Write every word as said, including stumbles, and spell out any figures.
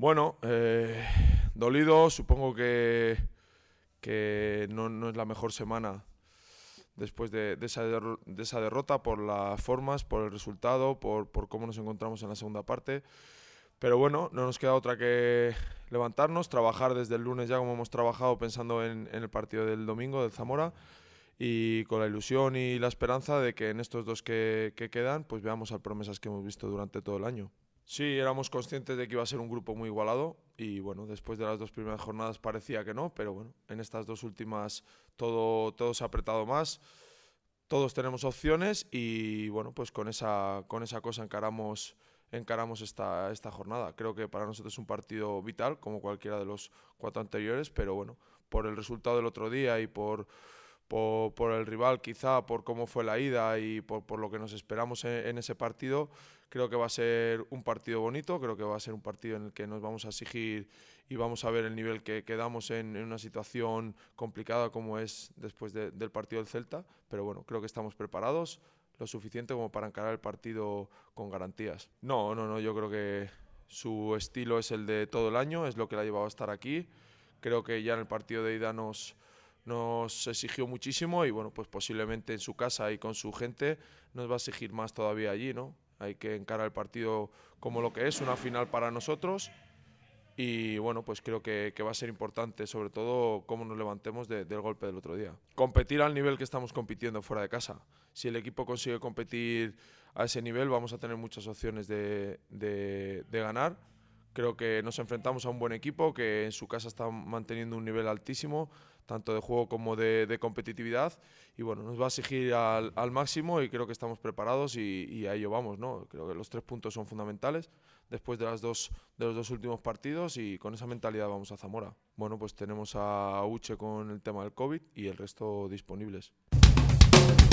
Bueno, eh, dolido, supongo que, que no, no es la mejor semana después de, de, esa der, de esa derrota, por las formas, por el resultado, por, por cómo nos encontramos en la segunda parte. Pero bueno, no nos queda otra que levantarnos, trabajar desde el lunes ya como hemos trabajado pensando en, en el partido del domingo del Zamora, y con la ilusión y la esperanza de que en estos dos que, que quedan pues veamos al Promesas que hemos visto durante todo el año. Sí, éramos conscientes de que iba a ser un grupo muy igualado y bueno, después de las dos primeras jornadas parecía que no, pero bueno, en estas dos últimas todo, todo se ha apretado más, todos tenemos opciones y bueno, pues con esa, con esa cosa encaramos, encaramos esta, esta jornada. Creo que para nosotros es un partido vital, como cualquiera de los cuatro anteriores, pero bueno, por el resultado del otro día y por... Por, por el rival, quizá por cómo fue la ida y por, por lo que nos esperamos en, en ese partido, creo que va a ser un partido bonito, creo que va a ser un partido en el que nos vamos a exigir y vamos a ver el nivel que, que damos en, en una situación complicada como es después de, del partido del Celta, pero bueno, creo que estamos preparados lo suficiente como para encarar el partido con garantías. No, no, no, yo creo que su estilo es el de todo el año, es lo que le ha llevado a estar aquí. Creo que ya en el partido de ida nos... nos exigió muchísimo y bueno, pues posiblemente en su casa y con su gente nos va a exigir más todavía allí, ¿no? Hay que encarar el partido como lo que es, una final para nosotros y bueno, pues creo que, que va a ser importante, sobre todo cómo nos levantemos de, del golpe del otro día. Competir al nivel que estamos compitiendo fuera de casa. Si el equipo consigue competir a ese nivel, vamos a tener muchas opciones de, de, de ganar. Creo que nos enfrentamos a un buen equipo que en su casa está manteniendo un nivel altísimo, tanto de juego como de, de competitividad, y bueno, nos va a exigir al, al máximo y creo que estamos preparados y, y a ello vamos, ¿no? Creo que los tres puntos son fundamentales después de, las dos, de los dos últimos partidos y con esa mentalidad vamos a Zamora. Bueno, pues tenemos a Uche con el tema del COVID y el resto disponibles.